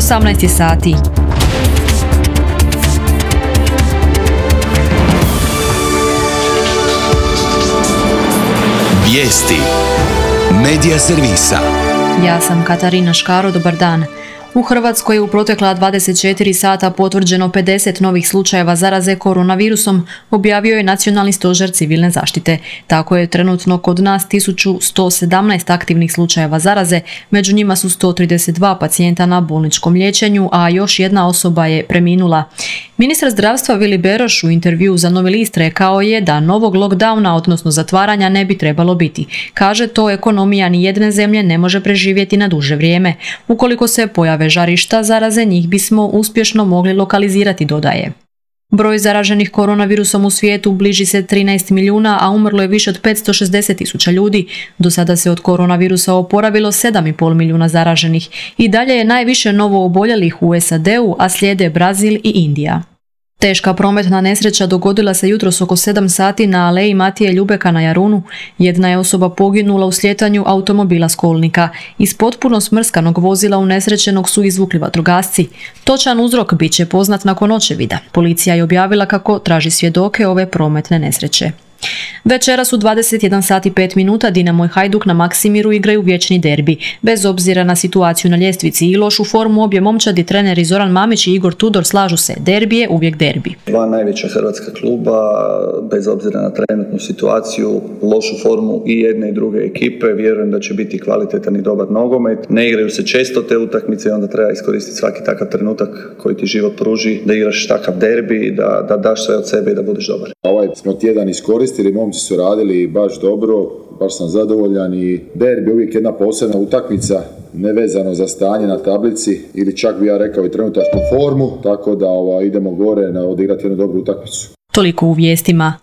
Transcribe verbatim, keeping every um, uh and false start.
osamnaest je sati. Vijesti Medija servisa. Ja sam Katarina Škaro, dobar dan. U Hrvatskoj je u protekla dvadeset četiri sata potvrđeno pedeset novih slučajeva zaraze koronavirusom, objavio je Nacionalni stožer civilne zaštite. Tako je trenutno kod nas tisuću sto sedamnaest aktivnih slučajeva zaraze, među njima su sto trideset dva pacijenta na bolničkom liječenju, a još jedna osoba je preminula. Ministar zdravstva Vili Beroš u intervjuu za Novi list rekao je da novog lockdowna, odnosno zatvaranja, ne bi trebalo biti. Kaže, to ekonomija ni jedne zemlje ne može preživjeti na duže vrijeme. Ukoliko se pojave žarišta zaraze, njih bismo uspješno mogli lokalizirati, dodaje. Broj zaraženih koronavirusom u svijetu bliži se trinaest milijuna, a umrlo je više od petsto šezdeset tisuća ljudi. Do sada se od koronavirusa oporavilo sedam i pol milijuna zaraženih. I dalje je najviše novo oboljelih u S A D-u, a slijede Brazil i Indija. Teška prometna nesreća dogodila se jutros oko sedam sati na aleji Matije Ljubeka na Jarunu. Jedna je osoba poginula u slijetanju automobila s kolnika. Iz potpuno smrskanog vozila unesrećenog su izvukli vatrogasci. Točan uzrok bit će poznat nakon očevida. Policija je objavila kako traži svjedoke ove prometne nesreće. Večeras u dvadeset jedan sati i pet minuta Dinamo i Hajduk na Maksimiru igraju vječni derbi. Bez obzira na situaciju na ljestvici i lošu formu, obje momčadi, treneri Zoran Mamić i Igor Tudor, slažu se, derbi je uvijek derbi. Dva najveća hrvatska kluba, bez obzira na trenutnu situaciju, lošu formu i jedne i druge ekipe, vjerujem da će biti kvalitetan i dobar nogomet. Ne igraju se često te utakmice i onda treba iskoristiti svaki takav trenutak koji ti život pruži, da igraš takav derbi, da, da daš sve od sebe i da budeš dobar. Ovaj smo tjedan iskoristili, momci su radili baš dobro, baš sam zadovoljan i derbi uvijek jedna posebna utakmica, nevezano za stanje na tablici ili čak bi ja rekao i trenutačnu formu, tako da ova, idemo gore na odigrati jednu dobru utakmicu. Toliko u vijestima.